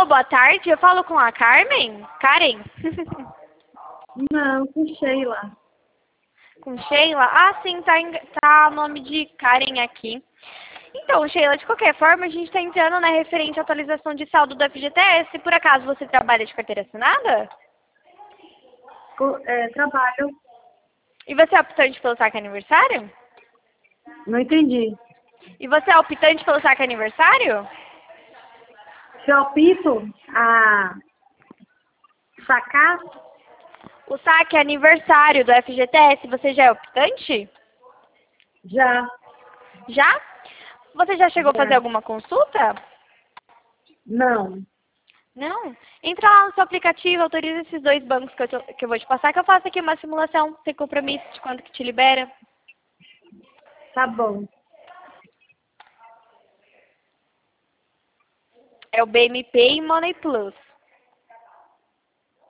boa tarde. Eu falo com a Carmen? Karen? Não, com Sheila. Com Sheila? Ah, sim, tá o nome de Karen aqui. Então, Sheila, de qualquer forma, a gente está entrando na referente à atualização de saldo do FGTS. Por acaso você trabalha de carteira assinada? Trabalho. E você é optante pelo saque aniversário? Não entendi. E você é optante pelo saque aniversário? Se eu opto a sacar, O saque aniversário do FGTS, você já é optante? já. Já? Você já chegou a fazer Já. alguma consulta? Não. Não? Entra lá no seu aplicativo, autoriza esses dois bancos que eu vou te passar, que eu faço aqui uma simulação, sem compromisso, de quanto que te libera. Tá bom. É o BMP e Money Plus.